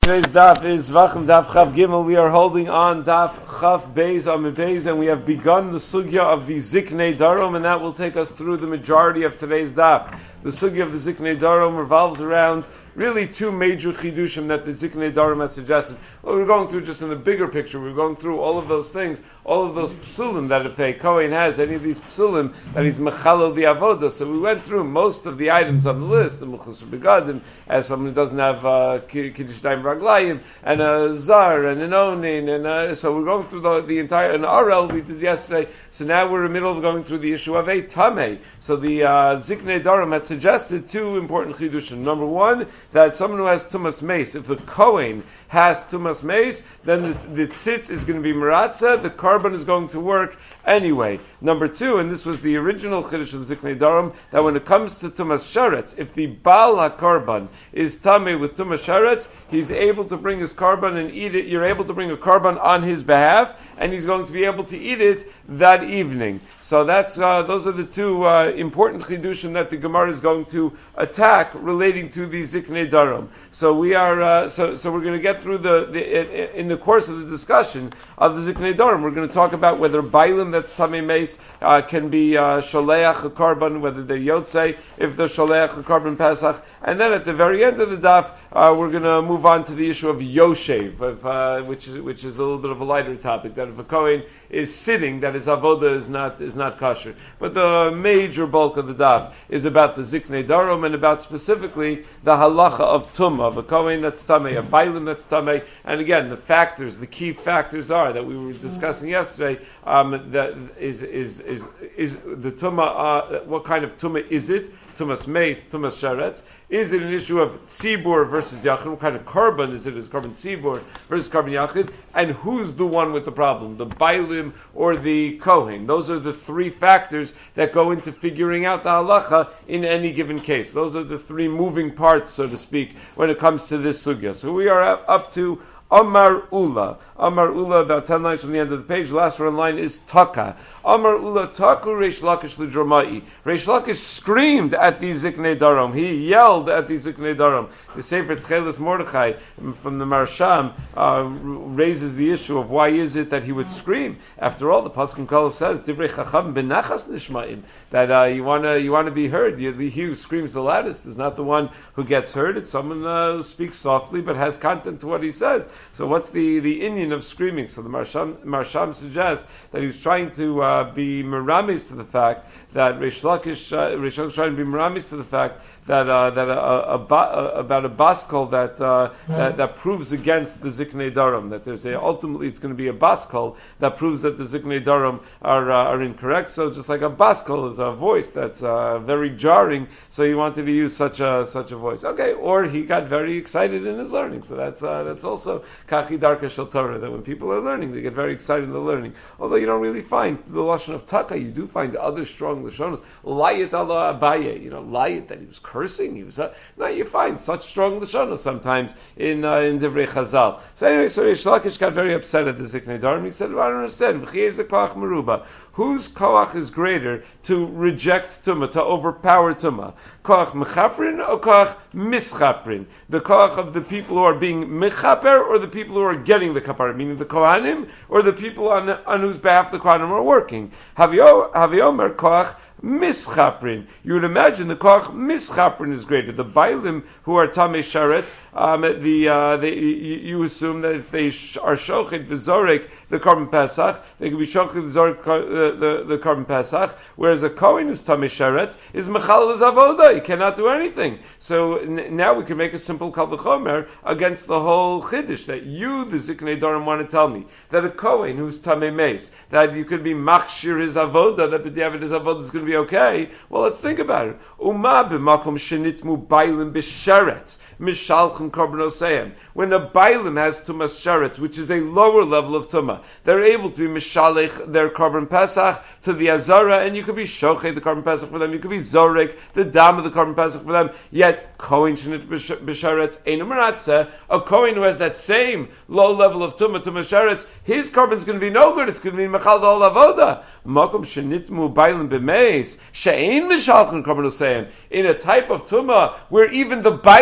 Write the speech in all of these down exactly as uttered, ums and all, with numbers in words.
Today's daf is Vachim Daf Chav Gimel. We are holding on daf Chav Beis Amid Beis, and we have begun the sugya of the Ziknei Darom, and that will take us through the majority of today's daf. The sugya of the Ziknei Darom revolves around really two major chidushim that the Ziknei Darom has suggested. Well, we're going through just in the bigger picture. We're going through all of those things, all of those psulim that if a Kohen has any of these psulim, that he's mechalel the avoda. So we went through most of the items on the list, the mechus begadim, as someone who doesn't have uh, kiddush daim raglayim, and a zar, and an onin, and uh, so we're going through the, the entire, an arel we did yesterday. So now we're in the middle of going through the issue of a tameh. So the uh, Ziknei Darom had suggested two important chidushim. Number one, that someone who has tumas mace, if the Kohen has tumas mace, then the, the tzitz is going to be meratzah, the carbon is going to work anyway. Number two, and this was the original chiddush of the Ziknei Darom, that when it comes to tumas sharetz, if the Baal HaKarban is tameh with tumas sharetz, he's able to bring his carbon and eat it. You're able to bring a carbon on his behalf, and he's going to be able to eat it that evening. So that's uh, those are the two uh, important chidushim that the Gemara is going to attack relating to the Ziknei Darom. So we are uh, so so we're going to get through the, the in the course of the discussion of the Ziknei Darom. We're going to talk about whether bailim that's tamei mace uh, can be uh, sholeach a carbon, whether they're yotzei, if they're sholeach a carbon pesach, and then at the very end of the daf uh, we're going to move on to the issue of yoshev, of, uh, which is which is a little bit of a lighter topic. That if a kohen is sitting, that his avoda is not is not kosher. But the major bulk of the daf is about the Ziknei Darom and about specifically the halacha of tumah, of a kohen that's tamei, a bailim that's tamei. And again, the factors, the key factors are that we were discussing yesterday. Um, that is is is is the tumah. Uh, what kind of tumah is it? Tumas mace, tumas sharetz. Is it an issue of tzibur versus yachid? What kind of carbon is it? Is carbon tzibur versus carbon yachid? And who's the one with the problem? The bailim or the kohen? Those are the three factors that go into figuring out the halacha in any given case. Those are the three moving parts, so to speak, when it comes to this sugya. So we are up to Amar Ula. Amar Ula, about ten lines from the end of the page. The last one line is Taka. Amar Ula Taku Reish Lakish Lidromai. Reish Lakish screamed at the Ziknei Darom. He yelled at the Ziknei Darom. The Sefer Tchelis Mordechai from the Marsham uh, raises the issue of why is it that he would scream. After all, the Pasuk Kol says Divrei Chacham Benachas Nishmaim, that uh, you want to you want to be heard. You, the, he who screams the loudest is not the one who gets heard. It's someone uh, who speaks softly but has content to what he says. So what's the, the Indian of screaming? So the Marsham, Marsham suggests that he was trying to uh, be meramis to the fact that Reish Lakish, uh, Reish Lakish trying to be meramis to the fact that uh, that a, a, a, a, about a baskol that, uh, that that proves against the Ziknei Darom, that there's a ultimately it's going to be a baskol that proves that the Ziknei Darom are uh, are incorrect. So just like a baskol is a voice that's uh, very jarring, so he wanted to use such a such a voice. Okay, or he got very excited in his learning. So that's uh, that's also kachi darka shel Torah, that when people are learning, they get very excited in the learning. Although you don't really find the lashon of taka, you do find other strong lashonos. Layit ala Abaye, you know, layit that he was cursing. He was uh, now you find such strong lashonos sometimes in uh, in Divrei Chazal. So anyway, so Reish Lakish got very upset at the Ziknei Darom. He said, well, "I don't understand. V'chiyezek koach meruba. Whose koach is greater to reject tumah, to overpower tumah? Koach mechaprin or koach mischaprin? The koach of the people who are being mechaper, or the people who are getting the kapara, meaning the kohanim, or the people on on whose behalf the kohanim are working? Haviomer koach mischaprin. You would imagine the koach mischaprin is greater. The bailim who are tamei sharetz, um, the uh, they, you, you assume that if they sh- are shochet v'zorek the carbon pesach, they can be shochet v'zorek uh, the the carbon pesach. Whereas a kohen who's tamei sharetz is mechal zavoda. He cannot do anything. So n- now we can make a simple kal v'chomer against the whole chiddush that you, the Ziknei Darom, want to tell me that a kohen who's tamei mace, that you could be machshir his avoda, that b'diavad his avoda is going to be okay. Well, let's think about it. Uma b'makom shenitmu bailim b'sheretz mishalchem karbonoseim. When a bailim has tumas sheretz, which is a lower level of tumah, they're able to be mishalech their carbon pesach to the azara, and you could be shochet the carbon pesach for them. You could be zorek the dam of the carbon pesach for them. Yet kohen shenit b'sheretz einu meratzeh. A kohen who has that same low level of tumah tumas sheretz, his carbon is going to be no good. It's going to be mechal the whole avoda. Makom shenitmu bailim b'meis she'ein mishalchem karbonoseim. In a type of tumah where even the bailim would not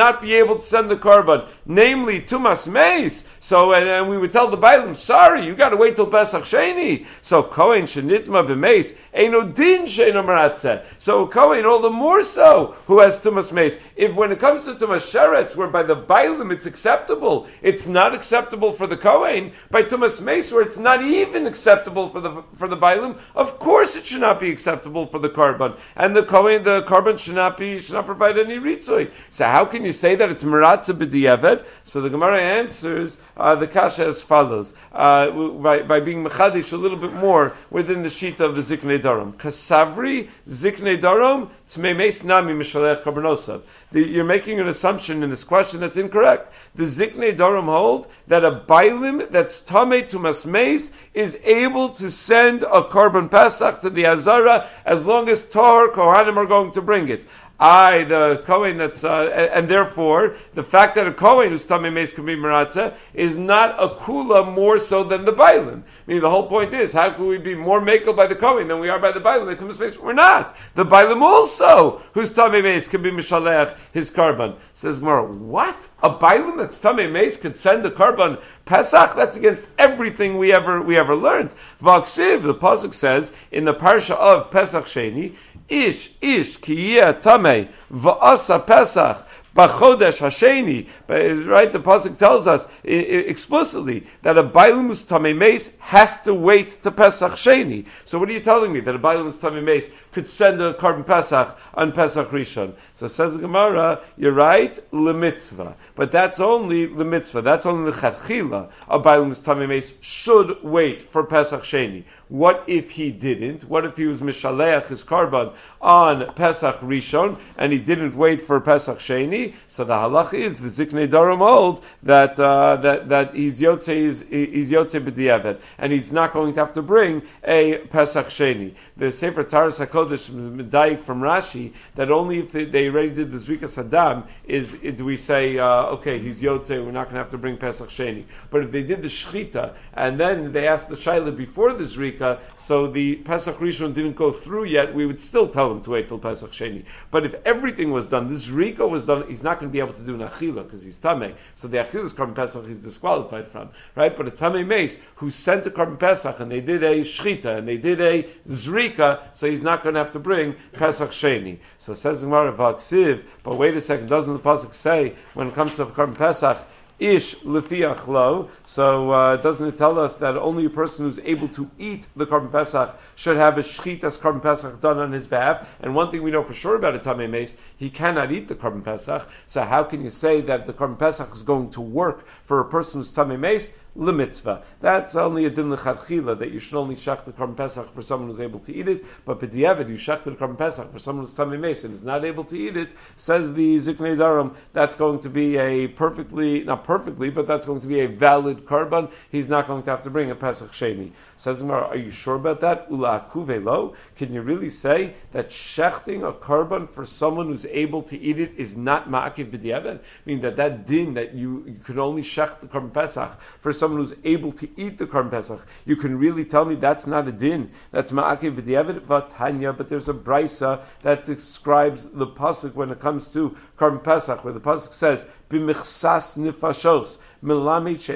not be able to send the korban, namely tumas meis. So, and, and we would tell the bailim, sorry, you got to wait till Pesach Sheni. So kohen shenitma b'meis eino din sheino meratzeh. So kohen all the more so who has tumas meis. If when it comes to tumas sheretz, where by the bailim it's acceptable, it's not acceptable for the kohen. By tumas meis, where it's not even acceptable for the for the bailim, of course it should not be acceptable for the korban. And the kohen, the korban should not be should not provide any ritzui. So how can you say that it's meratzeh b'diavad? So the Gemara answers uh, the kasha as follows: uh, by by being mechadish a little bit more within the sheet of the ziknei darom. Kasavri ziknei darom tmei meis nami mishalech korbanosov. You're making an assumption in this question that's incorrect. The ziknei darom hold that a bailim that's tamei tumas meis is able to send a korban pesach to the azara as long as Tor Kohanim are going to bring it. I, the Kohen that's, uh, and therefore, the fact that a Kohen who's Tamei Meis can be Meratzeh is not a Kula more so than the Bailim. I mean, the whole point is, how can we be more Mekel by the Kohen than we are by the Bailim? We're not. The Bailim also, who's Tamei Meis, can be Mishalech, his Karban. Says Gemara, what? A Bailim that's Tamei Meis could send a Karban Pesach? That's against everything we ever, we ever learned. V'aksiv, the Pasuk says, in the Parsha of Pesach Sheni, Ish, ish, ki yeh tamei, v'asa Pesach, b'chodesh hasheni. Right, the pasuk tells us I- I explicitly that a bailumus tamei meis has to wait to Pesach Sheni. So what are you telling me? That a bailumus tamei meis could send a korban Pesach on Pesach Rishon? So says the Gemara, you're right, lemitzvah. But that's only the mitzvah. That's only the chatchila. A bailumus tamei meis should wait for Pesach Sheni. What if he didn't? What if he was mishaleach his korban on Pesach Rishon and he didn't wait for Pesach Sheni? So the halach is the ziknei darom hold that uh, that that he's yotze is he's yotze b'diavad and he's not going to have to bring a Pesach Sheni. The Sefer Taras Hakodesh medayik from Rashi that only if they, they already did the zrikas hadam is do we say uh, okay he's yotze, we're not going to have to bring Pesach Sheni. But if they did the shchita and then they asked the shaila before the zrika, so the Pesach Rishon didn't go through yet, we would still tell him to wait till Pesach Sheni. But if everything was done, this zrika was done, he's not going to be able to do an achila because he's tamei. So the achilas korban Pesach he's disqualified from, right? But a tamei meis who sent a korban Pesach and they did a shchita and they did a zrika, so he's not going to have to bring Pesach Sheni. So it says Gemara v'aksiv, but wait a second, doesn't the pasuk say when it comes to korban Pesach, Ish lefiach lo. So uh, doesn't it tell us that only a person who's able to eat the korban pesach should have a shchitas korban pesach done on his behalf? And one thing we know for sure about a tamei meis, he cannot eat the korban pesach. So how can you say that the korban pesach is going to work for a person who's tamei meis? Lemitzvah. That's only a din lechatchila that you should only shach the korban pesach for someone who's able to eat it. But b'diavad you shach the korban pesach for someone who's tamei meis and is not able to eat it. Says the ziknei darom, that's going to be a perfectly, not perfectly, but that's going to be a valid korban. He's not going to have to bring a Pesach Sheni. Says Gemara, are you sure about that? Ula akuve lo. Can you really say that shechting a korban for someone who's able to eat it is not ma'akiv b'diavad? I mean that that din that you, you can only shech the korban pesach for someone who's able to eat the korban pesach. You can really tell me that's not a din. That's ma'akiv b'diavad v'tanya. But there's a brisa that describes the pasuk when it comes to korban pesach, where the pasuk says b'michsas nifashos. We see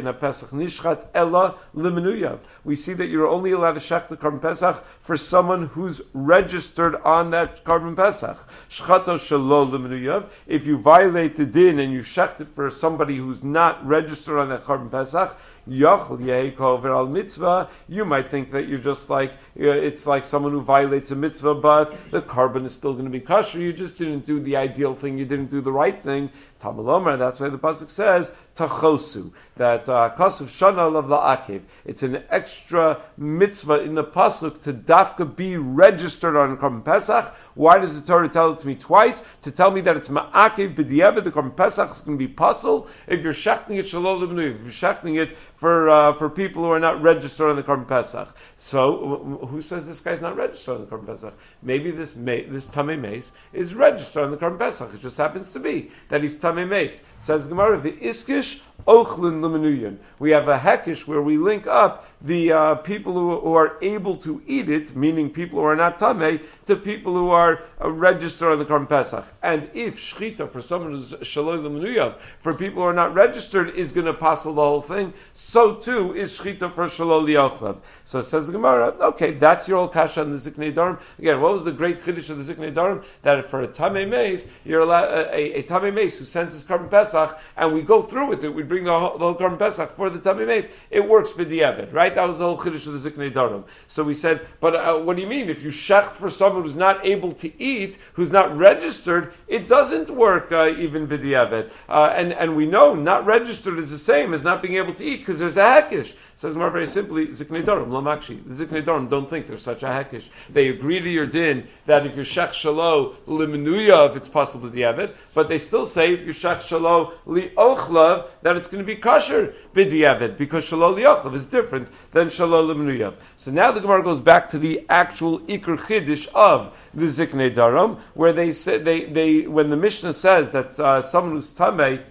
that you're only allowed to shech the korban pesach for someone who's registered on that korban pesach. If you violate the din and you shecht it for somebody who's not registered on that korban pesach, you might think that you're just like, it's like someone who violates a mitzvah, but the korban is still going to be kosher. You just didn't do the ideal thing. You didn't do the right thing. Tamalomar, that's why the pasuk says, tachosu, that kasuf shana of la'akiv. It's an extra mitzvah in the pasuk to dafka be registered on korban pesach. Why does the Torah tell it to me twice? To tell me that it's ma'akiv b'diavad, the korban pesach is going to be puzzle if you're shechting it shalom l'bnu, if you're shechting it for uh, for people who are not registered on the korban pesach. So who says this guy's not registered on the korban pesach? Maybe this ma- this tamei meis is registered on the korban pesach. It just happens to be that he's tamei meis. Says Gemara, the iskish Hekish Ochlin Lemenuyan. We have a Hekish where we link up the uh, people who, who are able to eat it, meaning people who are not Tameh, to people who are uh, registered on the Korban Pesach. And if Shechita, for someone who's Shaloi Lemenuyav, for people who are not registered, is going to passel the whole thing, so too is Shechita for Shaloi Liochlav. So it says the Gemara, okay, that's your old kasha in the Ziknei Darim. Again, what was the great chiddush of the Ziknei Darim? That for a Tameh Meis, you're allowed, a, a, a Tameh Meis who sends his Korban Pesach, and we go through with it, we bring the whole, the whole Korban Pesach for the Tameh Meis, it works for the Eved, right? That was the whole chiddush of the Ziknei Darim. So we said, but uh, what do you mean? If you shech for someone who's not able to eat, who's not registered, it doesn't work uh, even b'diavad. Uh, and, and we know not registered is the same as not being able to eat because there's a hekish. Says more very simply, Ziknei Darim, Lamakshi. The Ziknei Darim don't think there's such a hekish. They agree to your din that if you're shech shalo limenuya, if it's possible to diavad, but they still say if you're shech shalo liochlav, that it's going to be kosher b'diavad, because shalo liochlav is different than shalo limenuya. So now the Gemara goes back to the actual ikr chiddush of the Ziknei Darim, where they say they they when the Mishnah says that uh, someone who's tamei,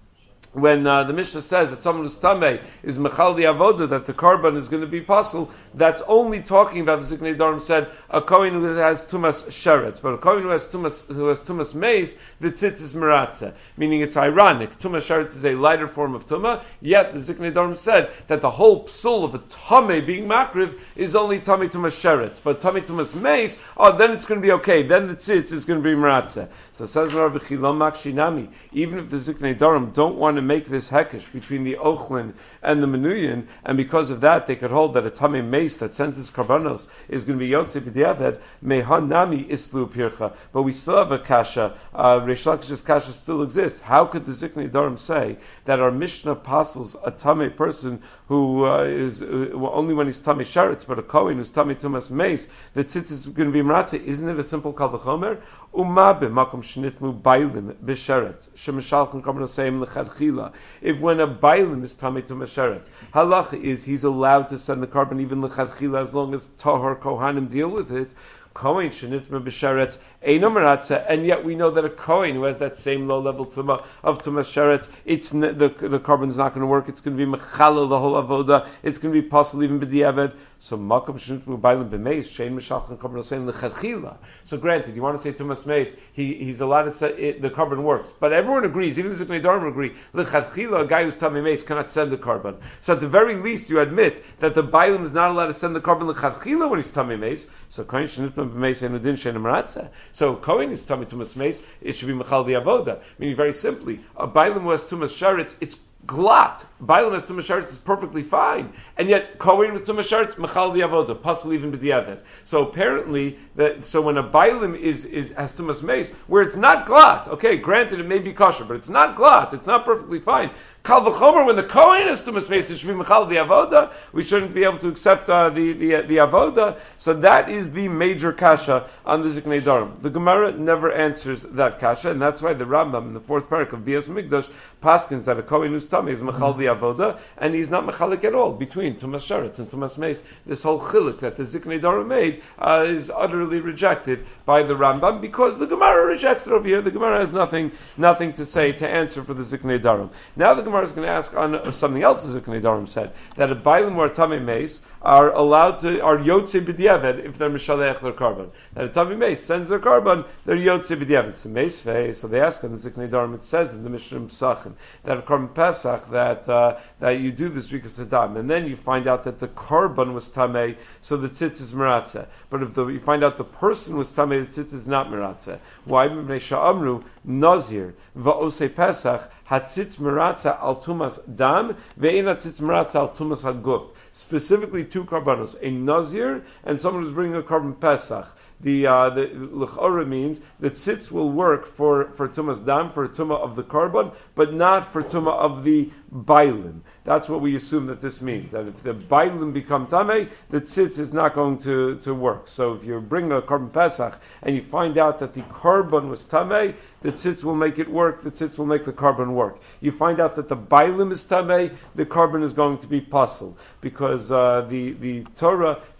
when uh, the Mishnah says that someone who's tamei is mechal the avoda, that the korban is going to be possible, that's only talking about, the Ziknei Darim said, a kohen who has tumas sheretz, but a kohen who has tumas who has tumas meis, the tzitz is meratze. Meaning it's ironic. Tumas sheretz is a lighter form of tumah, yet the Ziknei Darim said that the whole psul of a tamei being makriv is only tamei tumas sheretz, but tamei tumas meis, oh, then it's going to be okay. Then the tzitz is going to be meratze. So says Rav Chilom Makshinami, even if the Ziknei Darim don't want to make this hekish between the ochlin and the menuyin, and because of that they could hold that a tamei meis that sends his karbanos is going to be yotze b'diavad, mehan nami islu pircha. But we still have a kasha. Uh, Reish Lakish's kasha still exists. How could the Ziknei Darim say that our Mishnah apostles a tamei person who uh, is uh, well, only when he's tamei sheretz, but a kohen who's tamei tumas meis, that tzitz is going to be mratze? Isn't it a simple kal v'chomer? Uma b'makom shnitmu bailim b'sheretz shemishalchem karbanosayim l'chadchila. If when a bailim is tamei tumas sheretz, halacha is he's allowed to send the carbon even l'chadchila as long as tahor kohanim deal with it. Kohen shenitma b'sheretz eino meratze, and yet we know that a kohen who has that same low level tuma of tumas sheretz, it's n- the the carbon is not going to work. It's going to be mechalel the whole avoda. It's going to be possible even b'diavad. So makom shenitma b'bailim b'meis shein mishalchem carbon saying l'chadchila. So granted, you want to say tumas meis, he he's allowed to say it, the carbon works, but everyone agrees, even the Ziknei Darim agree, l'chadchila, a guy who's tamei meis cannot send the carbon. So at the very least, you admit that the bailim is not allowed to send the carbon l'chadchila when he's tamei meis. So kohen shenitma b'meis eino din shein meratze. So kohen is tamei tumas meis, it should be mechal the avoda. Meaning very simply, a bailim who has tumas sheretz, it's glot. Bailam has tumas sheretz is perfectly fine, and yet kohen with tumas sheretz mechal the avoda, possibly even b'diavad. So apparently, that so when a bailam is is has tumas meis, where it's not glot, okay, granted it may be kosher, but it's not glot, it's not perfectly fine. Kal v'chomer, when the kohen has tumas meis, it should be mechal the avoda. We shouldn't be able to accept uh, the the uh, the avoda. So that is the major kasha on the Ziknei Darim. The Gemara never answers that kasha, and that's why the Rambam in the fourth parak of Bias Mikdash paskins that a kohen who's tamei is mechal the avoda, and he's not mechalik at all between tumas sheretz and tumas meis. This whole chiluk that the Ziknei Darim made uh, is utterly rejected by the Rambam, because the Gemara rejects it over here. The Gemara has nothing nothing to say to answer for the Ziknei Darim. Now the Gemara is going to ask on something else the Ziknei Darim said, that a bailim or a tamei meis are allowed to, are yotze b'diavad if they're mishalech their carbon. That a tamei meis sends their carbon, they're yotze b'diavad. So meis vei, so they ask on the Ziknei Darim, it says in the Mishnah Pesachim, that a carbon Pesach, that uh, that you do this Rikas Adam, and then you find out that the carbon was tamei, so the tzitz is meratze. But if the, you find out the person was tamei, the tzitz is not meratze. Why? B'nei sha'amru nazir va'osei Pesach hatzitz meratze al tumas dam ve'ein hatzitz meratze al tumas haguf. Specifically two karbanos, a nazir and someone who's bringing a carbon Pesach. The uh, the l'chora means the tzitz will work for for tumas dam, for tumah of the carbon, but not for tumah of the bailim. That's what we assume that this means. That if the bailim become tamei, the tzitz is not going to, to work. So if you bring a carbon Pesach and you find out that the carbon was tamei, the tzitz will make it work. The tzitz will make the carbon work. You find out that the bailim is tamei, the carbon is going to be pasul, because uh, the the Torah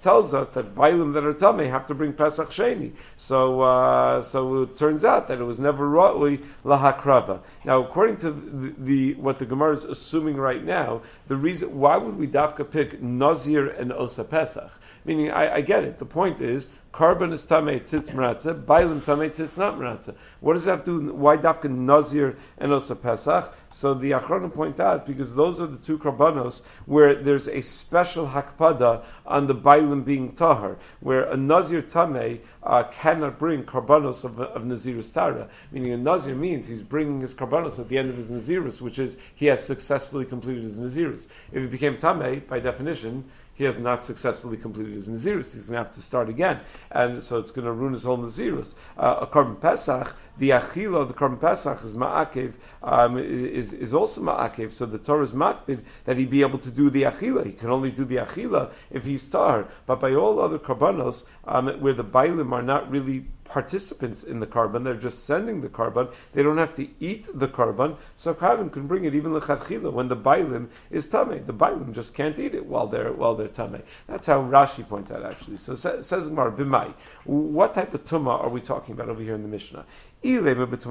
tells us that bailim that are tamei have to bring Pesach Sheni. So, uh, so it turns out that it was never ra'ui lahakrava. Now, according to the, the what the Gemara is assuming right now, the reason why would we dafka pick Nazir and Osa Pesach? Meaning, I, I get it. The point is, Karban is tamei tzitz meratza, bailim tamei tzitz not meratza. What does that have to do? Why dafka Nazir and Osa Pesach? So the Achronim point out, because those are the two karbanos where there's a special hakpada on the bailim being tahar, where a Nazir tamei uh, cannot bring karbanos of, of Nazirus Tara. Meaning a Nazir means he's bringing his karbanos at the end of his Nazirus, which is he has successfully completed his Nazirus. If he became tamei, by definition, he has not successfully completed his Nazirus. He's going to have to start again. And so it's going to ruin his whole Nazirus. Uh, a Karban Pesach, the Achila of the Karban Pesach is Ma'akev, um, is, is also Ma'akev. So the Torah is Makbiv that he be able to do the Achila. He can only do the Achila if he's Tahar. But by all other Karbanos, um, where the Bailim are not really participants in the karban, they're just sending the karban, they don't have to eat the karban, so karban can bring it even lechatchila when the bailim is tamei. The bailim just can't eat it while they're while they're tamei. That's how Rashi points out actually. So says Gemara, b'mai, what type of tumah are we talking about over here in the Mishnah? If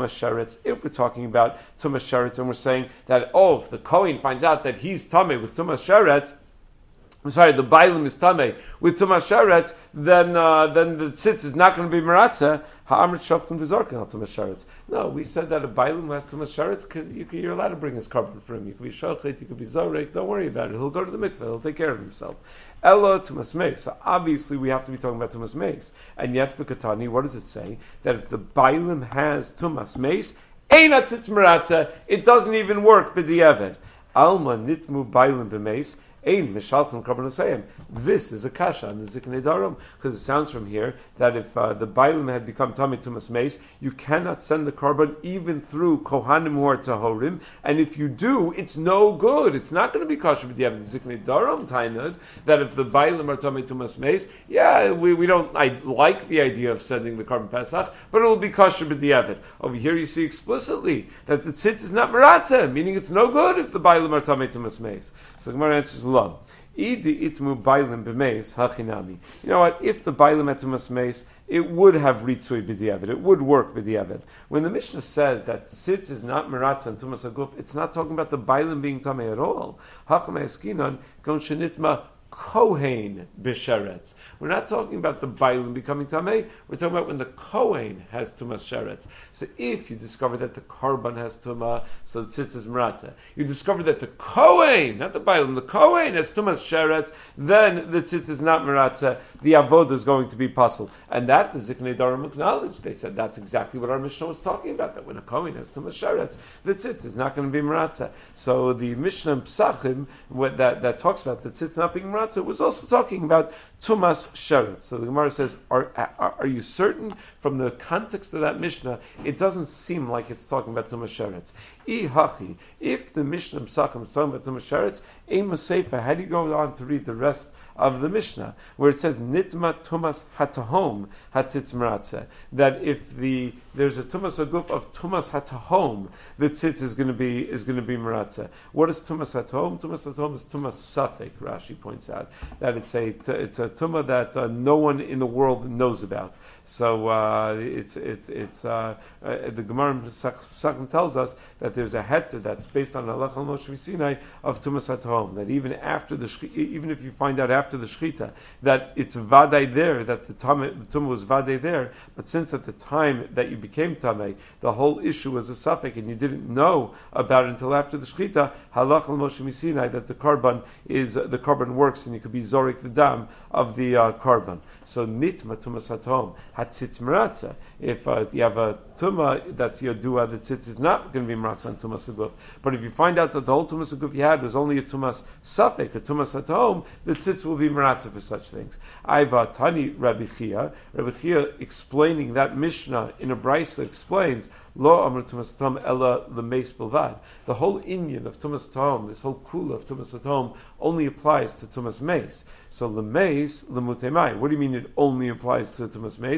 we're talking about tumas sheretz and we're saying that, oh, if the Kohen finds out that he's tamei with tumas sheretz, I'm sorry, the bailim is tamei with tumas sheretz, then uh, then the tzitz is not going to be meratza. Ha'amrit shoftim v'zorkin al tumas sheretz. No, we said that a bailim who has tumas sheretz, can, you can, you're allowed to bring his carbon for him. You can be shochet, you can be zorek. Don't worry about it. He'll go to the mikveh. He'll take care of himself. Ella tumas meis. So obviously we have to be talking about tumas meis. And yet for Katani, what does it say? That if the bailim has tumas meis, eina tzitz meratza, it doesn't even work b'di'evet. Alma nitmu bailim b'meis. Ein mishalchem karbanosayim. This is a kasha on the Ziknei Darom, because it sounds from here that if uh, the bailim had become tamei tumas meis, you cannot send the karban even through kohanim who are tahorim, and if you do, it's no good. It's not going to be kasha. But you have the Ziknei Darom tainad that if the bailim are tamei tumas meis, yeah, we, we don't. I like the idea of sending the karban pesach, but it will be kasha b'diavad. Over here, you see explicitly that the tzitz is not meratza, meaning it's no good if the bailim are tamei tumas meis. So Gemara answers. Lo. Idi itmu bailim b'meis hachinami. You know what? If the bailim had tumas meis, it would have ritzui b'diavad. It would work b'diavad. When the Mishnah says that tzitz is not meratza and tumas aguf, it's not talking about the bailim being tamei at all. Hachamei eskinon gon shenitma kohen b'sheretz. We're not talking about the bailim becoming tamei. We're talking about when the kohen has tumas sheretz. So if you discover that the karban has tumah, so the tzitz is meratza. You discover that the kohen, not the bailim, the kohen has tumas sheretz, then the tzitz is not meratza. The avodah is going to be puzzled, and that the Ziknei Darom acknowledged. They said that's exactly what our Mishnah was talking about. That when a kohen has tumas sheretz, the tzitz is not going to be meratza. So the Mishnah Psachim that that talks about the tzitz not being meratza was also talking about tumas sheretz. So the Gemara says, are, are, are you certain from the context of that Mishnah, it doesn't seem like it's talking about tumas sheretz. I hachi, if the Mishnah Psachim is talking about tumas sheretz, ein maseifa, how do you go on to read the rest of the Mishnah, where it says nitma tumas hatahom hatzitz meratza, that if the there's a tumas aguf of tumas hatahom, the tzitz is going to be is going to be meratza. What is tumas hatahom? Tumas hatahom is tumas safek. Rashi points out that it's a it's a tumah that uh, no one in the world knows about. So uh, it's it's it's uh, uh, the Gemara Pesachim tells us that there's a heter that's based on Halach al Moshe Sinai of tumas hatahom, that even after the even if you find out after the shechita that it's vadei there, that the tumah, the tumah was vadei there, but since at the time that you became tamei, the whole issue was a suffix and you didn't know about it until after the shechita, halach al Moshe Sinai, that the karban is uh, the karban works and you could be zorik the dam of the uh, karban. So nitma tumas hatom hatzitz meratza. If uh, you have a tumah that's yodua, the tzitz is not going to be meratza on tumas aguf. But if you find out that the whole tumas aguf you had was only a tumas suffix, a tumas hatom, the tzitz will be meratza for such things. Aiva Tani Rabbi Chia. Rabbi Chia explaining that Mishnah in a brisa explains Lo Amr Tumas Hatom Ella Lemeis Bilvad. The whole inyan of Tumas Hatom, this whole kula of Tumas Hatom, only applies to Tumas Meis. So Lemeis Lemutemai. What do you mean it only applies to Tumas Meis?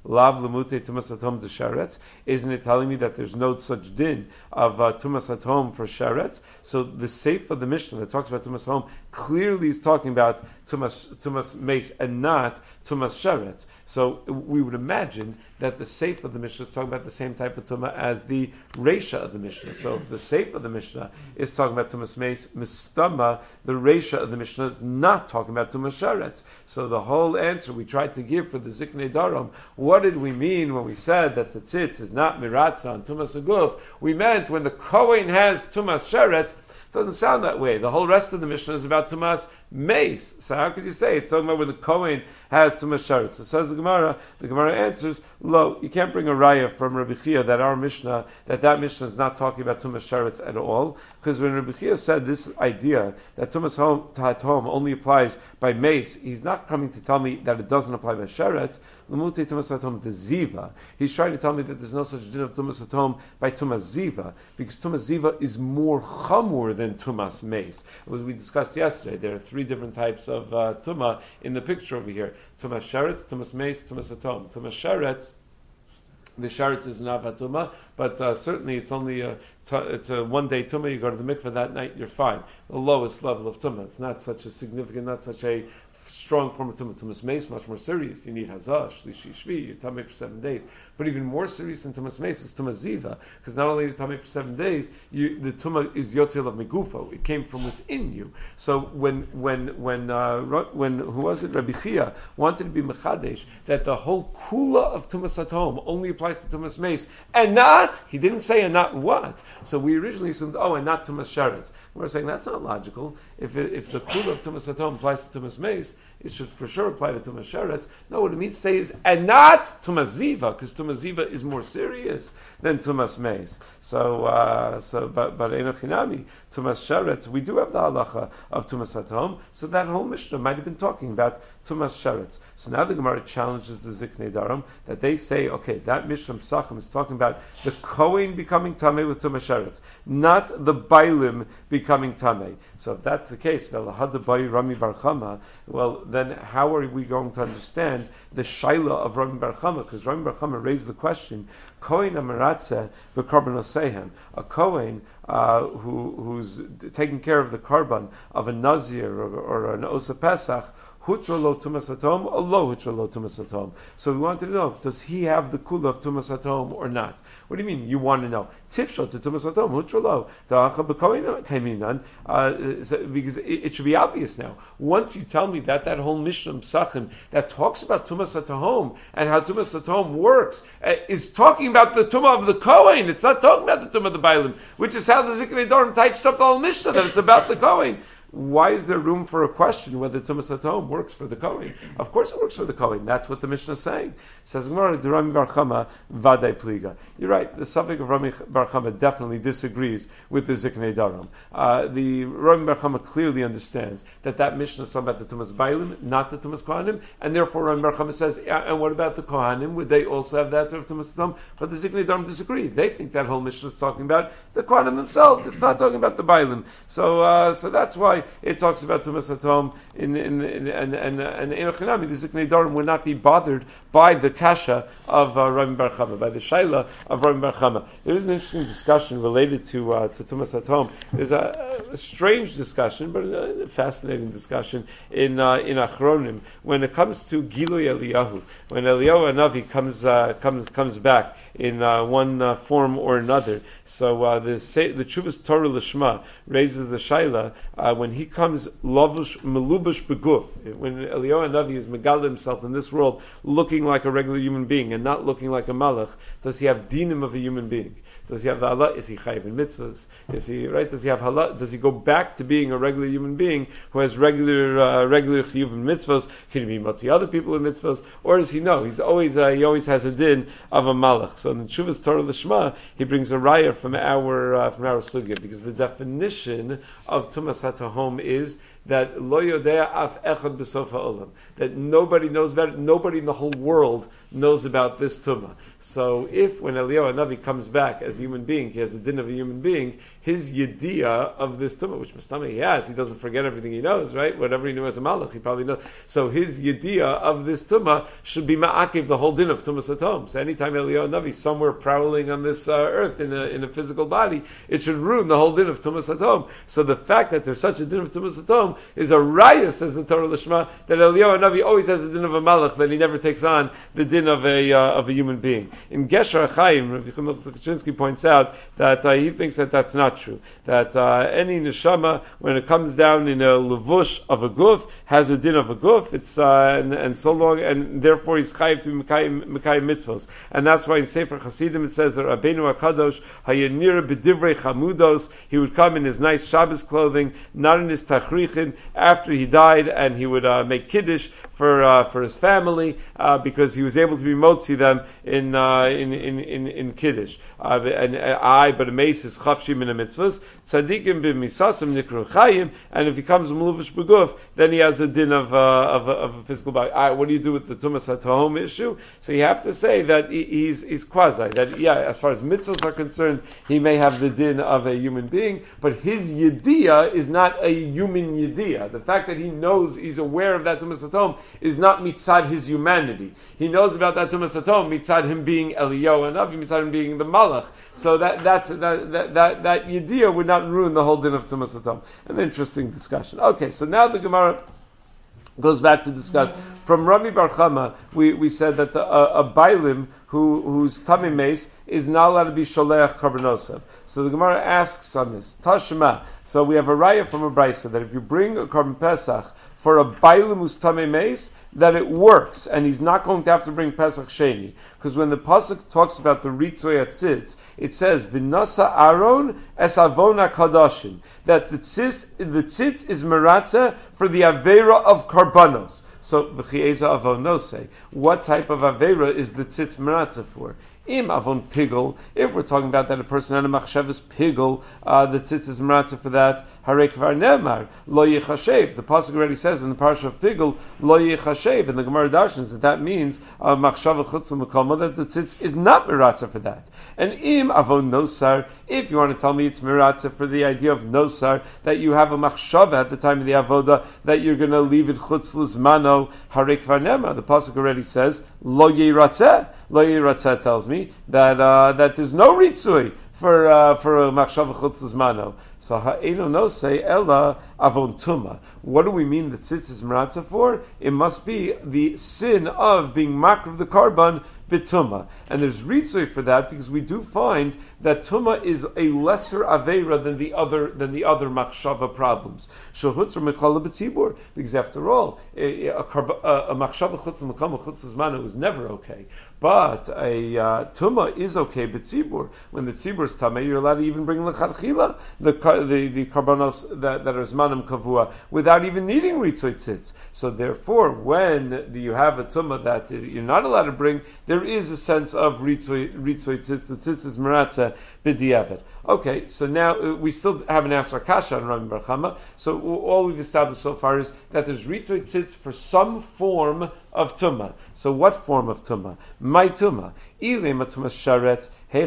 Lav lemute tumas atom de sheretz. Isn't it telling me that there's no such din of uh, tumas atom for sheretz? So the seif of the Mishnah that talks about tumas atom clearly is talking about tumas tumas mace and not tumas sheretz. So we would imagine that the seif of the Mishnah is talking about the same type of tumah as the reisha of the Mishnah. So if the seif of the Mishnah is talking about tumas mace, mistama, the reisha of the Mishnah is not talking about tumas sheretz. So the whole answer we tried to give for the ziknei darom, what did we mean when we said that the tzitz is not miratza on tumas aguf? We meant when the kohen has tumas sheretz. It doesn't sound that way. The whole rest of the Mishnah is about tumas mace. So how could you say it's talking about when the kohen has tumas sheretz? So says the Gemara. The Gemara answers, "Lo, you can't bring a raya from Rabbi Chia that our Mishnah that that Mishnah is not talking about tumas sheretz at all, because when Rabbi Chia said this idea that tumas home only applies by mace, he's not coming to tell me that it doesn't apply by sheretz. L'mutei tumas atom de ziva. He's trying to tell me that there's no such din of tumas atom by tumas ziva, because tumas ziva is more chamur than tumas mace. As we discussed yesterday, there are three different types of uh, tumah in the picture over here: tumas sheretz, tumas mace, tumas atom. Tumas sheretz, the sheretz is not tumah, but uh, certainly it's only a t- it's a one day tumah. You go to the mikveh that night, you're fine. The lowest level of tumah. It's not such a significant, not such a strong form of tumah. Tumas mace, much more serious. You need hazah, shlishi, shvi, you're tamei for seven days. But even more serious than tumas mace is tumas ziva, because not only are you tamei for seven days, you, the tumah is yotzel of megufo. It came from within you. So when when when uh, when who was it? Rabbi Chia wanted to be mechadesh that the whole kula of tumas atom only applies to tumas mace and not. He didn't say and not what. So we originally assumed oh and not tumas sheretz. We're saying that's not logical. If it, if the kula of tumas atom applies to tumas mace, it should for sure apply to tumas sheretz. No, what it means to say is and not tumas ziva, because tumas ziva is more serious than tumas mace. So, uh, so, but but enoch hinami tumas sheretz. We do have the halacha of tumas atom. So that whole Mishnah might have been talking about tumas sheretz. So now the Gemara challenges the ziknei daram that they say, okay, that Mishnah Pesachim is talking about the kohen becoming tamei with tumas sheretz, not the bailim becoming tamei. So if that's the case, Rami Bar Chama, well, then how are we going to understand the shaila of Rami Bar Chama? Because Rami Bar Chama raised the question, Kohen Amaratze b'karban osehem, a Kohen uh, who, who's taking care of the karban of a Nazir or, or an Osa Pesach, Hutra lo tumas atom, or lo hutra lo tumas atom. So we wanted to know, does he have the kula of tumas atom or not? What do you mean you want to know? Tifsho to tumas atom, hutra lo. Ta'acha b'kohen kaiminan, because it, it should be obvious now. Once you tell me that that whole Mishnah Pesachim that talks about tumas atom and how tumas atom works uh, is talking about the tumah of the kohen. It's not talking about the tumah of the bailim, which is how the Ziknei Darim touched up the whole Mishnah that it's about the kohen. Why is there room for a question whether Tumas Atom works for the Kohen? Of course it works for the Kohen. That's what the Mishnah is saying. It says, Rami Bar Chama, Vadai Pliga. You're right, the suffix of Rami Bar Chama definitely disagrees with the Ziknei Daram. Uh, the Rami Bar Chama clearly understands that that Mishnah is talking about the Tumas Bailim, not the Tumas Kohanim, and therefore Rami Bar Chama says, yeah, and what about the Kohanim? Would they also have that of Tumas Atom? But the Ziknei Daram disagree. They think that whole Mishnah is talking about the Kohanim themselves. It's not talking about the Bailim. So, uh, so that's why it talks about Tumas Atom in in in and and and Enoch Hinami. The Ziknei Darim would not be bothered by the kasha of uh, Rami Bar Chama, by the shaila of Rami Bar Chama. There is an interesting discussion related to uh, to Tumas Atom. There's a, a strange discussion, but a fascinating discussion in uh, in Achronim when it comes to Gilui Eliyahu. When Eliyahu Hanavi comes uh, comes comes back in uh, one uh, form or another. So uh, the the Chuvas Torah Lishma raises the shaila uh, when he comes lavush melubush beguf, when Eliyahu Hanavi is megala himself in this world looking like a regular human being and not looking like a malach. Does he have dinim of a human being? Does he have the Allah? Is he chayiv in mitzvahs? Is he right? Does he have halal? Does he go back to being a regular human being who has regular uh, regular chiyuv in mitzvahs? Can he be motzi other people in mitzvahs, or does he know he's always uh, he always has a din of a malach? So in the Chuvas Torah Lishma, he brings a raya from our uh, from our sugya, because the definition of tumas hatahom is that lo yodea af echad b'sof ha'olam, that nobody knows about it, nobody in the whole world knows about this tumah. So if when Eliyahu Hanavi comes back as a human being, he has a din of a human being, his yediyah of this tumah, which Mustama he has, he doesn't forget everything he knows, right? Whatever he knew as a malach, he probably knows. So his yediyah of this tumah should be ma'akiv the whole din of tumas atom. So anytime Eliyahu Hanavi is somewhere prowling on this uh, earth in a, in a physical body, it should ruin the whole din of tumas atom. So the fact that there's such a din of tumas atom is a raya, says the Torah Lishma, that Eliyahu Hanavi always has a din of a malach, that he never takes on the din of a uh, of a human being. In Gesher HaChaim, Rabbi Kuchinsky points out that uh, he thinks that that's not true. That uh, any neshama, when it comes down in a levush of a guf, has a din of a guf. It's uh, and, and so long, and therefore he's chayiv to be mekayim mitzvos. And that's why in Sefer Hasidim it says that Rabbeinu Hakadosh hayanir b'divrei chamudos. He would come in his nice Shabbos clothing, not in his tachrichin, after he died, and he would uh, make kiddush for uh, for his family uh, because he was able to be motzi them in uh, in, in in in kiddush. Uh, and uh, I, but a mace is chafshim in a mitzvahs. Tzadikim b'misasim nikru chayim, and if he comes mluvish beguf, then he has a din of uh, of, of a physical body. Uh, what do you do with the tumas hatohom issue? So you have to say that he, he's he's quasi. That yeah, as far as mitzvahs are concerned, he may have the din of a human being, but his yediyah is not a human yediyah. The fact that he knows, he's aware of that tumas hatom, is not mitzad his humanity. He knows about that tumas hatom mitzad him being Eliyahu Hanavi, mitzad him being the malach. So that that's that that that, that yediyah would not ruin the whole din of tumas hatom. An interesting discussion. Okay, so now the Gemara goes back to discuss from Rami Bar Chama. We, we said that the, uh, a bailim who whose tummy mace is not allowed to be sholeach karbonosav. So the Gemara asks on this Tashma. So we have a raya from a brisa that if you bring a korban pesach for a bailim who's tummy mace, that it works, and he's not going to have to bring Pesach Sheni. Because when the Pasuk talks about the Ritzoy Atzitz, it says, V'nasa Aaron es avona kadashin, that the tzitz, the tzitz is meratza for the Avera of Karbanos. So, V'chieza avonose, what type of Avera is the tzitz meratza for? Im avon pigel, if we're talking about that a person had a machshavas pigel, uh, the tzitz is meratza for that. Harei kvar nemar lo yichashev. The pasuk already says in the parsha of pigel lo yichashev, and the Gemara darshans that that means uh, machshava chutz l'mekoma, that the tzitz is not meratza for that. And im avon nosar, if you want to tell me it's meratza for the idea of nosar, that you have a machshava at the time of the avoda that you're going to leave it chutz l'zmano, harei kvar nemar. The pasuk already says lo yiratzeh. Lo yiratzeh tells me that uh, that there's no ritzui for uh, for a machshava chutz l'zmano. So ha'enu no say ella avon tuma. What do we mean that tzitz is meratza for? It must be the sin of being makr of the karban bituma. And there's ritzui for that because we do find that tuma is a lesser aveira than the other than the other machshava problems. Shehutra mechala b'tzibur, because after all, a, a, a, a machshava chutz l'makam chutz l'zmanu is never okay. But a uh, tuma is okay b'tzibur. When the tzibur is tameh, you're allowed to even bring l'chadchila the the the karbanos that, that are zmanim kavua without even needing ritzui tzitz. So therefore, when you have a tuma that you're not allowed to bring, there is a sense of ritzui ritzui tzitz. The tzitz is meratza b'diavad. Okay, so now uh, we still haven't asked our kasha on Rami Bar Chama. So all we've established so far is that there's ritzui tzitz for some form of tumah. So what form of tumah? My tumah. Ilema tumah sharet. If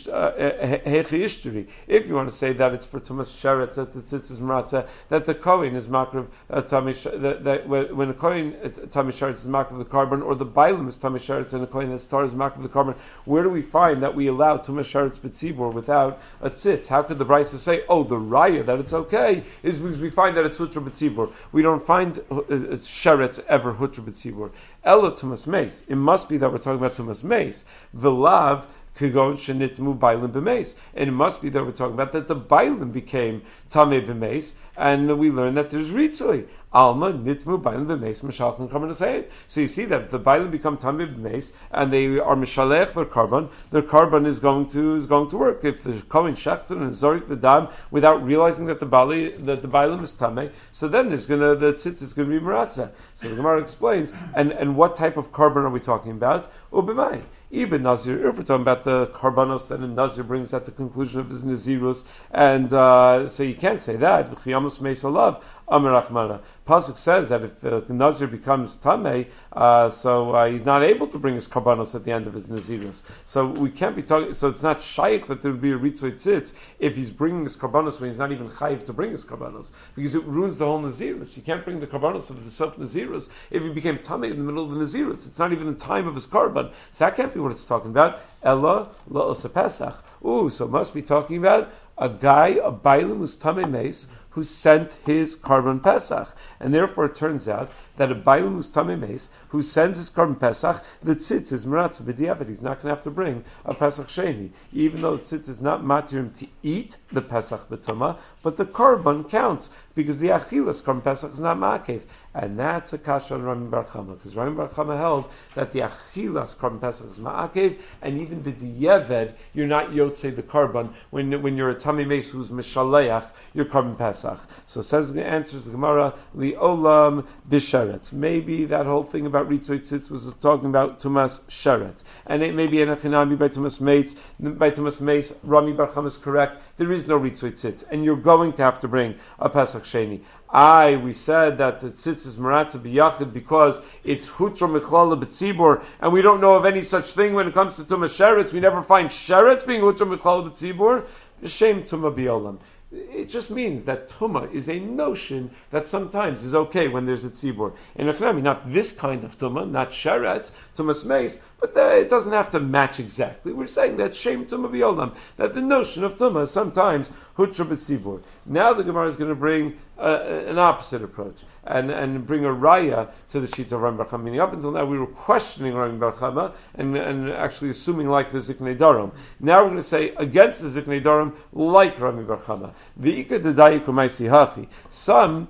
you want to say that it's for tumas sheretz, that the tzitz is meratza, that the kohen is makriv uh, tamish, that, that when a kohen uh, tamish sheretz is makriv the carbon, or the bailim is tamish sheretz and a kohen that star is makriv the carbon, where do we find that we allow tumas sheretz b'tzibur without a tzitz? How could the brisa say, oh, the raya that it's okay is because we find that it's hutra b'tzibur. We don't find uh, sheretz ever hutra b'tzibur. Ella tumas meis. It must be that we're talking about tumas meis. V'lav Kigon shenitmu bailim b'meis, and it must be that we're talking about that the bailim became tamei b'meis, and we learn that there's ritzui. Alma nitmu bailim b'meis mishalchin karban asayid. So you see that if the bailim become tamei b'meis and they are mishalech their karban, their karban is going to is going to work. If the kohen shechted and zorik the dam without realizing that the bali that the bailim is tamei, so then there's gonna the tzitz is going to be meratza. So the Gemara explains, and and what type of karban are we talking about? Ubimai. Even Nazir, if we're talking about the karbanos that a Nazir brings at the conclusion of his Nazirus, and uh, so you can't say that. V'chiyamus meis alav, Amar Achmana. Pasuk says that if uh, Nazir becomes Tameh, uh, so uh, he's not able to bring his karbanos at the end of his Nazirus. So we can't be talking, so it's not shaykh that there would be a Ritzoi Tzitz if he's bringing his karbanos when he's not even chayiv to bring his karbanos, because it ruins the whole Nazirus. You can't bring the karbanos of the self Nazirus if he became Tameh in the middle of the Nazirus. It's not even the time of his karban. So that can't be what it's talking about. Ella la'osa Pesach. Ooh, so it must be talking about a guy, a bailim who's Tameh Meis, who sent his karban Pesach. And therefore it turns out that a bailim who's Tameh Meis, who sends his karban Pesach, the tzitz is meratza b'diavad. He's not going to have to bring a Pesach Sheni. Even though the tzitz is not matirim to eat the Pesach b'tumah, but the karban counts, because the achilas karban Pesach is not ma'akev. And that's a kasha on Rami Bar Chama, because Rami Bar Chama held that the achilas karban Pesach is ma'akev, and even b'diavad, you're not yotzei the karban, when, when you're a Tameh Meis who's mishaleach, your karban Pesach. So says, answers the Gemara, li olam b'sheretz. Maybe that whole thing about Ritzoi Tzitz was talking about Tumas Sheretz. And it may be Enochinami by Tumas Meitz, by Tumas Meis, Rami Bar Chama is correct, there is no Ritzoi Tzitz, and you're going to have to bring a Pesach Sheni. I, we said that the tzitz is meratza b'yachid because it's hutra mechlala b'tzibur, and we don't know of any such thing when it comes to Tumas Sheretz. We never find Sheretz being hutra mechlala b'tzibur. Shame Tuma b'olam. It just means that Tumah is a notion that sometimes is okay when there's a tzibur. In Echnami, not this kind of Tumah, not Sheretz, Tumas Meis, but uh, it doesn't have to match exactly. We're saying that Shem Tumah b'olam, that the notion of Tumah is sometimes Hutra b'tzibur. Now the Gemara is going to bring uh, an opposite approach and, and bring a raya to the sheet of Rami Bar Chama. Meaning up until now we were questioning Rami Bar Chama and, and actually assuming like the Ziknei Darom. Now we're going to say against the Ziknei Darom like Rami Bar Chama. Some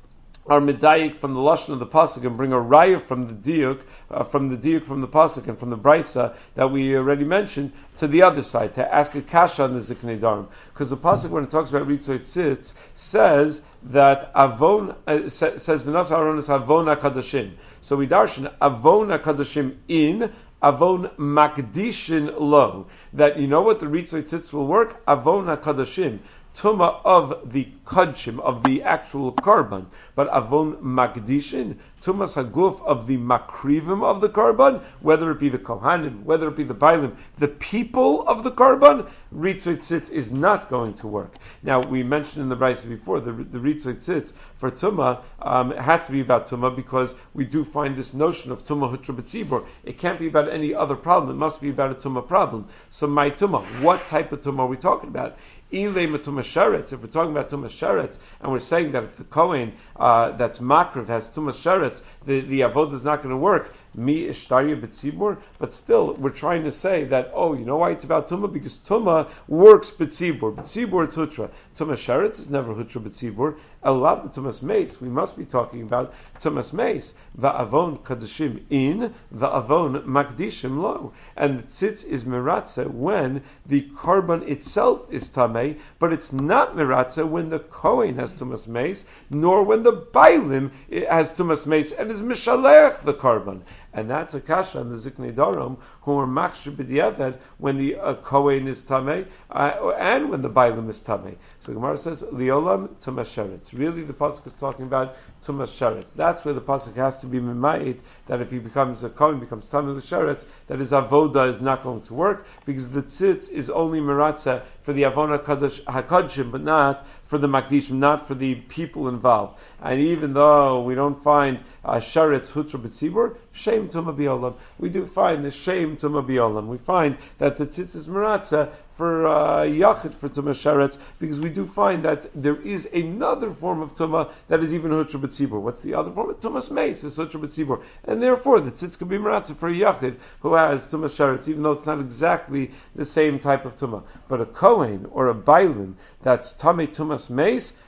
are medayik from the lashon of the pasuk and bring a raya from the diuk, uh, from the diuk from the pasuk and from the brisa that we already mentioned to the other side to ask a kasha on the ziknei darim, because the pasuk when it talks about ritzoi tzitz says that avon uh, says v'nas haaron is avon hakadashim. So we darshan avon hakadashim in avon makdishin lo, that you know what the ritzoi tzitz will work avon hakadashim. Tuma of the kadshim, of the actual karban, but avon magdishin, tumas haguf of the makrivim of the karban, whether it be the kohanim, whether it be the bailim, the people of the karban, ritzoi tzitz is not going to work. Now we mentioned in the brisa before the the ritzoi tzitz for tuma um, it has to be about tuma because we do find this notion of tuma hutra b'tzibur. It can't be about any other problem. It must be about a tuma problem. So my tuma, what type of tuma are we talking about? Ilay Tumas Sheretz, if we're talking about Tumas Sheretz, and we're saying that if the Kohen uh, that's Makriv has Tumas Sheretz, the, the Avodah is not going to work, Mi Ishtarya B'tzibur, but still, we're trying to say that, oh, you know why it's about Tumah? Because Tumah works B'tzibur. B'tzibur it's Hutra. Tumas Sheretz is never Hutra B'tzibur. Elad Tumas Meis, we must be talking about Tumas Meis. Va'avon Kadashim in, Va'avon Makdishim lo. And the Tzitz is Meratze when the Karban itself is Tameh, but it's not Meratze when the Kohen has Tumas Meis, nor when the Bailim has Tumas Meis and is Mishalech the Karban. And that's a kasha on the Ziknei Darom, who are machshir b'diavad when the uh, Kohen is tamei uh, and when the Bailim is tamei. So Gemara says liolam tumas sheretz. Really, the pasuk is talking about tumas sheretz. That's where the pasuk has to be mimayit, that if he becomes a Kohen, becomes tamei l'sheretz, that his avoda is not going to work because the tzitz is only meratza for the avona hakadshim, but not for the makdishim, not for the people involved. And even though we don't find uh, sheretz hutra b'tzibur, shame tuma b'olam, we do find the shame tuma b'olam. We find that the tzitz is meratza for uh, yachid for tuma sheretz, because we do find that there is another form of tuma that is even hutra b'tzibur. What's the other form? Tumas meis is hutra b'tzibur, and therefore the tzitz could be meratza for a yachid who has tuma sheretz, even though it's not exactly the same type of tuma. But a kohen or a bailim that's tamei tumas meis,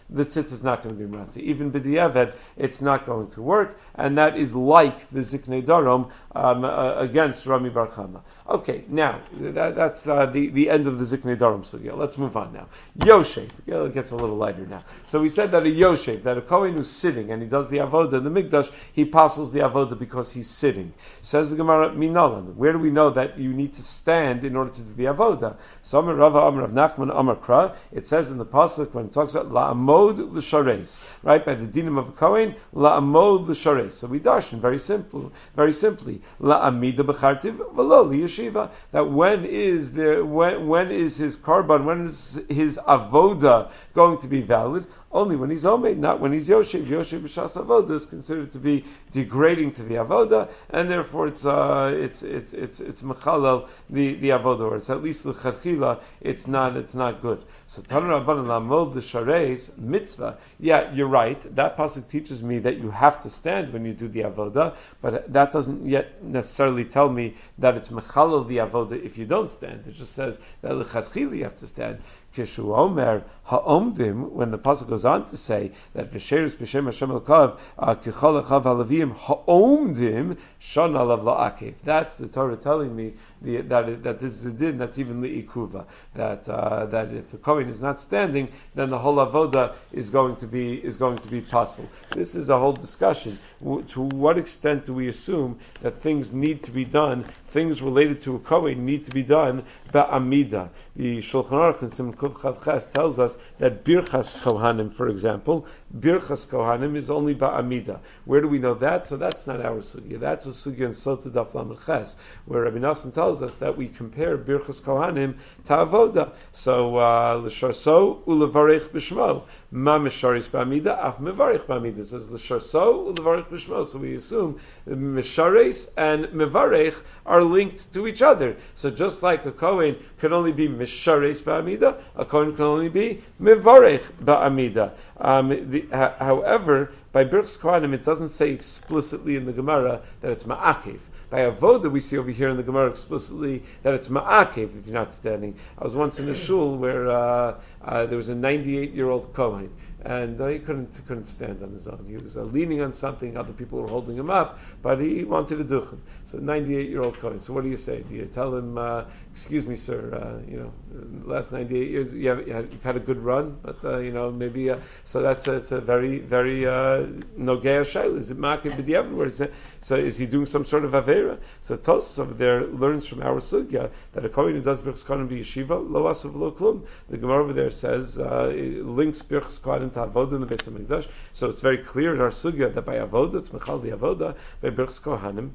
the tzitz is not going to be Matzi. Even b'diavad, it's not going to work, and that is like the Ziknei Darom um, uh, against Rami Bar Chama. Okay, now, that, that's uh, the, the end of the Ziknei Darom sugya. Let's move on now. Yoshev. Yeah, it gets a little lighter now. So we said that a Yoshev, that a Kohen who's sitting and he does the Avodah in the Mikdash, he passes the Avodah because he's sitting. Says the Gemara, Minalan. Where do we know that you need to stand in order to do the Avodah? So Amar Rava, Amar Rav Nachman, Amar Kra, it says in the Pasuk when it talks about La'amod l'shares, right? By the dinim of a Kohen, La'amod l'shares. So we darshan very simple, very simply, La'amida b'chartiv v'lo liyeshiva. That when is there, when when is his karban, when is his avoda going to be valid? Only when he's omeid, not when he's yoshev. Yoshev b'shas avoda is considered to be degrading to the avoda, and therefore it's uh, it's it's it's it's mechalel the the avoda, or it's at least l'chadchila. It's not it's not good. So Tanur Rabbanan Lamod l'shareis mitzvah. Yeah, you're right. That pasuk teaches me that you have to stand when you do the avoda, but that doesn't yet necessarily tell me that it's mechalel the avoda if you don't stand. It just says that l'chadchila you have to stand. Kishu Omer Ha'omdim, when the pasuk goes on to say that V'sherus b'shem Hashem Elkav Kichol Echav Halavim Ha'omdim Shana Lav La'akev. That's the Torah telling me the, that that this is a din that's even li'ikuva. That uh, that if the Kohen is not standing, then the whole avoda is going to be is going to be possible. This is a whole discussion. To what extent do we assume that things need to be done, things related to a Kohen need to be done ba'amida? The Shulchan Aruch in Simon Kuf Chav Ches tells us that Birchas Kohanim, for example, Birchas Kohanim is only ba'amida. Where do we know that? So that's not our sugya. That's a sugya in Sota Daf Lamed Ches, where Rabbi Nassan tells us that we compare Birchas Kohanim to Avoda. So l'sharso ulevarich b'shmo. Ma misharis ba'amida, af mevarich ba'amida. It says l'sharso ulevarich b'shmo. So we assume misharis and mevarich are linked to each other. So just like a Kohen can only be misharis ba'amida, a Kohen can only be mevarich ba'amida. Um, the, ha, however, by Birchas Kohanim, it doesn't say explicitly in the Gemara that it's ma'akev. By avoda, we see over here in the Gemara explicitly that it's ma'akev if you're not standing. I was once in a shul where uh, uh, there was a ninety-eight-year-old Kohen, and uh, he couldn't couldn't stand on his own. He was uh, leaning on something. Other people were holding him up, but he wanted a duchen. So ninety-eight-year-old Kohen. So what do you say? Do you tell him, uh, "Excuse me, sir. Uh, you know, the last ninety-eight years you have, you've had a good run, but uh, you know maybe." Uh, so that's a, it's a very very nogea shayla. Is it ma'akev b'diavad? Where is it? So is he doing some sort of avera? So Tosas over there learns from our sugya that a Kohen who does Birchas Kohanim b'yeshiva lo asav lo klum. The Gemara over there says uh, it links Birchas Kohanim to avoda in the Beis Hamikdash. So it's very clear in our sugya that by avoda it's mechal the avoda, by Birchas Kohanim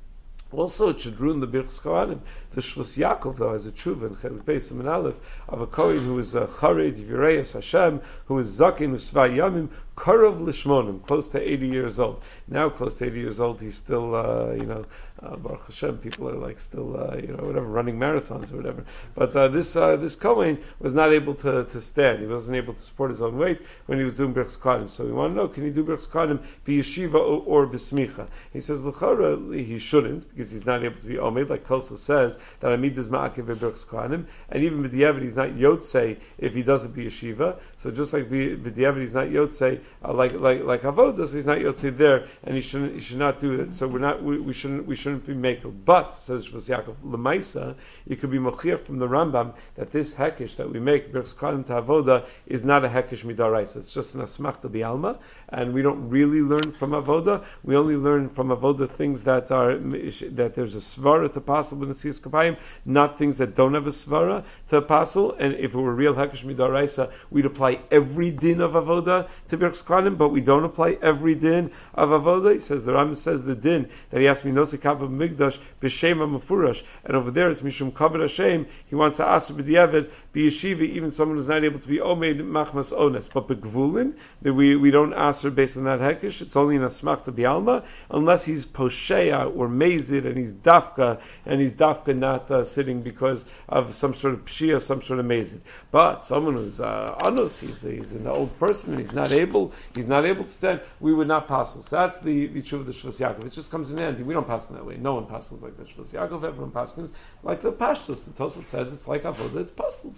also it should ruin the Birchas Kohanim. The Shvus Yaakov though has a tshuva in Chelik Beis Siman Aleph of a Kohen who is a chared Yireis Hashem, who is zakin usvay yamim karov lishmonim, close to eighty years old. Now close to eighty years old, he's still uh, you know uh, Baruch Hashem, people are like still uh, you know whatever running marathons or whatever. But uh, this uh, this Kohen was not able to, to stand. He wasn't able to support his own weight when he was doing Birchas Kohanim. So we want to know, can he do Birchas Kohanim b'yeshiva or, or b'smicha? He says l'chara he shouldn't, because he's not able to be omeid, like Tosfos says that Amid is ma'akev Birchas Kohanim, and even b'diavad he's not yotzei if he doesn't be yeshiva. So just like b'diavad he's not yotzei uh, like like like avodah, so he's not yotzei there, and he shouldn't he should not do it. So we're not we, we shouldn't we shouldn't be makel. But says Shvus Yaakov lemaisa, you could be mochir from the Rambam that this hekesh that we make Birchas Kohanim to avodah is not a hekesh midaraisa. It's just an asmachta bialma, and we don't really learn from avodah. We only learn from avodah things that are that there's a svara to possible in the Siyas Kapayim, not things that don't have a svara to possible. And if it were real hekesh midaraisa, we'd apply every din of avodah to Birchas Kohanim, but we don't apply every din of avodah. He says the Rambam says the din that he asked me nosi kavod migdash b'shem mufurash, and over there it's mishum kavod Hashem. He wants to ask b'diavad b'yeshiva, even someone who's not able to be omeid machmas ones, but b'gvulin that we we don't ask her based on that hekesh. It's only in a smachta bialma unless he's posheya or mezid and he's dafka and he's dafka not uh, sitting because of some sort of pshia, some sort of mezid. But someone who's uh, anus, he's, he's an old person and he's not able, he's not able to stand, we would not pass. So that's the the truth of the Shvus Yaakov. It just comes in handy. We don't pass in that way. No one passes like the Shvus Yaakov. Everyone passes like the Pashtus. The Tosfos says it's like avodah, it's passes. So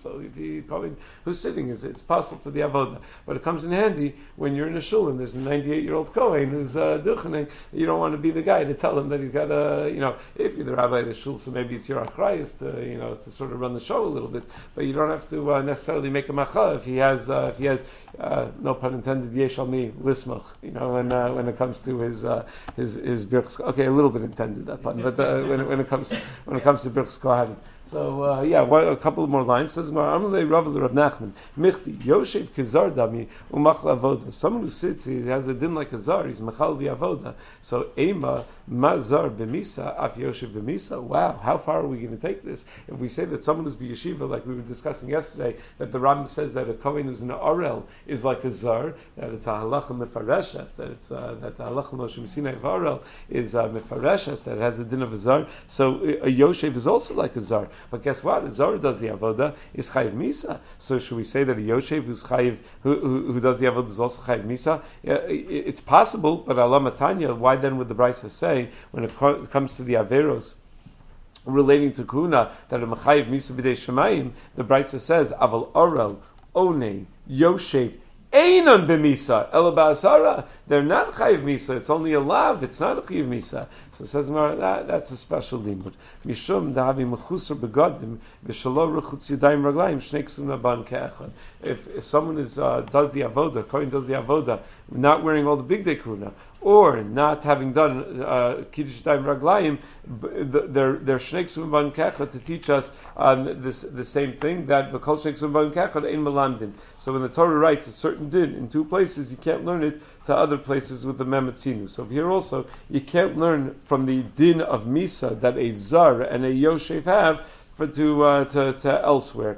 So if you Kohen who's sitting, it's, it's possible for the avoda, but it comes in handy when you're in a shul and there's a ninety-eight year old Kohen who's uh, duchening. You don't want to be the guy to tell him that he's got a, you know, if you're the rabbi of the shul, so maybe it's your achrayus to, you know, to sort of run the show a little bit, but you don't have to uh, necessarily make a macha if he has, uh, if he has, uh, no pun intended, yesh al mi lismach, you know, when uh, when it comes to his uh, his his birchs. Okay, a little bit intended that pun, but uh, when it, when it comes when it comes to birchs kohanim. So uh, yeah, one, a couple of more lines. Says Amalei Rav Rav Nachman Michti Yoshev Kizar Dami Umachal Avoda. Someone who sits, he has a din like a zar. He's machal the avoda. So Ema Mazar b'misa Af Yoshev b'misa. Wow, how far are we going to take this? If we say that someone who's b'yeshiva, like we were discussing yesterday, that the Rambam says that a kohen who's an orel is like a zar, that it's a halacha mefareshes, that it's uh, that the halacha Moshe Sinai of orel is uh, mefareshes, that it has a din of a zar. So a Yoshev is also like a zar. But guess what? A Zara does the avoda is chayiv misa. So should we say that a Yoshev who's chayiv, who, who, who does the avoda is also chayiv misa? It's possible, but Allah Matanya, why then would the Brisa say when it comes to the averos relating to kuna that a mechayiv misa b'dei shemayim? The Brisa says aval orel one Yoshev Einon b'misa, ela ba'asara. They're not chayiv misa. It's only a lav. It's not a chayiv misa. So it says that that's a special limud. Mishum dahavi mechusar begadim v'shalo rechutz yadayim raglayim shnei ksum naban ke'echad. If if someone is uh, does the avoda, Kohen does the avoda, not wearing all the big day kuna, or not having done uh, kiddush yadayim raglayim, they're they're shnei ksum naban ke'echad to teach us um, this the same thing that the kol shnei ksum naban ke'echad ein melamdin. So when the Torah writes a certain din in two places, you can't learn it to other places with the Memetzinu. So here also, you can't learn from the din of Misa that a Zar and a Yoshev have for to, uh, to to elsewhere.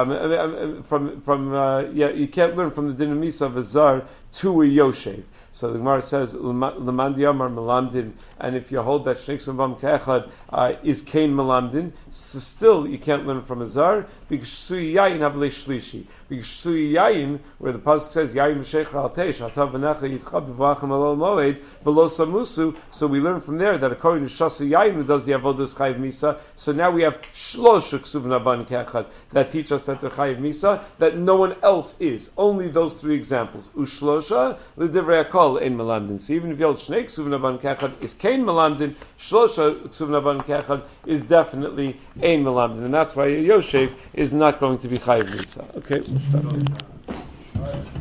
Um, from from uh, yeah, you can't learn from the din of Misa of a Zar to a Yoshev. So the Gemara says, "Lemandi Amar Melamdin," and if you hold that Shnei Ksum Bam Ke'echad uh, is Kain Melamdin, so still you can't learn from a Zar because Sui Yayin Havlei Shlishi. Because Sui Yayin, where the pasuk says Yayin V'Sheicher Al Teish Hatav V'Necha Yitzchab V'Vachem Alol Moed V'Lo Samusu. So we learn from there that according to Shasu Yayin, who does the Avodas Chayiv Misa, so now we have Shlosh Ksum Bam Ke'echad that teach us that they're Chayiv Misa, that no one else is. Only those three examples. Ushlosha L'Divrei Hakol Ein Melamdin. So even if you hold Shnei Ksum Bam Ke'echad is Kain Melamdin, Shlosha Ksum Bam Ke'echad is definitely Ein Melamdin, and that's why Yoshev is not going to be Chayiv Misa. Okay, let's stop here.